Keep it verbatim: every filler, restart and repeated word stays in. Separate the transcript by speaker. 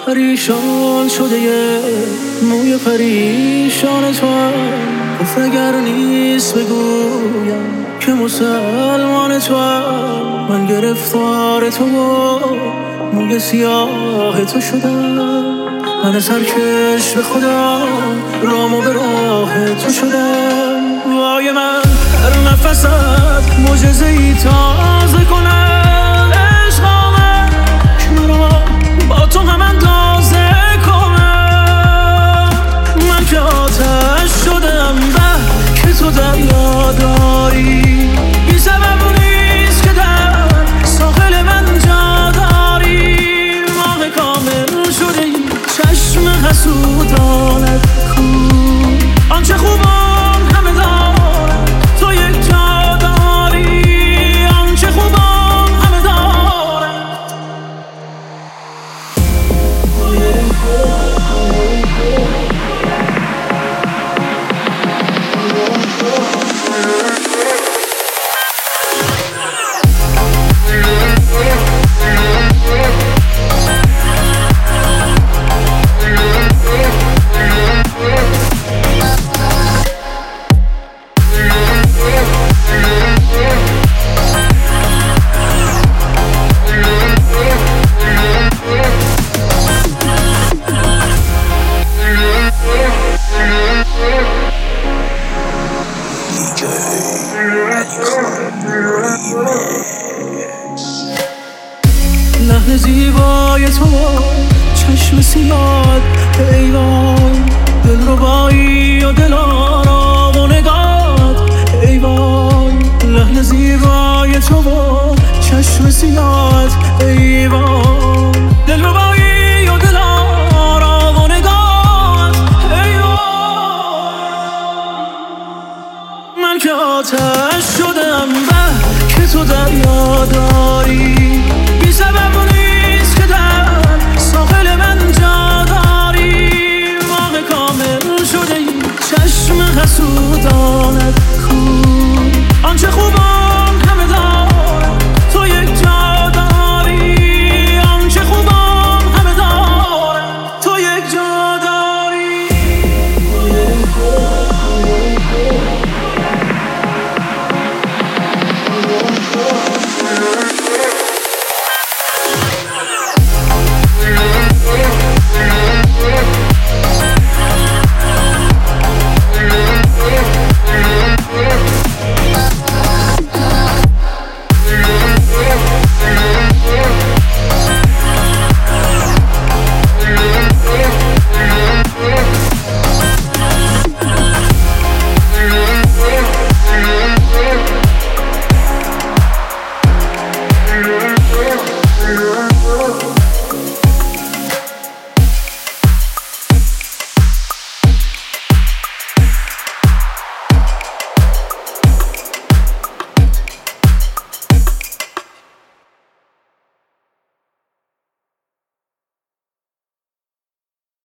Speaker 1: پریشان شده یه موی پریشان تو گفت اگر نیست بگویم که مسلمان تو من گرفتار تو و موی سیاه تو شدم من سرکش به خدا رامو به راه تو شدم وای من هر نفست معجزه ای تازه کنم عشق آمد که مرا با تو هم اندازه کنم من که آتش شدم و که تو دریا داری بی سبب نیست که در ساحل من جا داری ماه کامل شده ای چشم حسودانت کو آنچه خوبان همه دارد تو یک جا داری آنچه خوبان همه دارد لحن زیبای تو چشم سیاد ایوان دل ربایی و دل آرام و نگات ایوان لحن زیبای تو چشم سیاد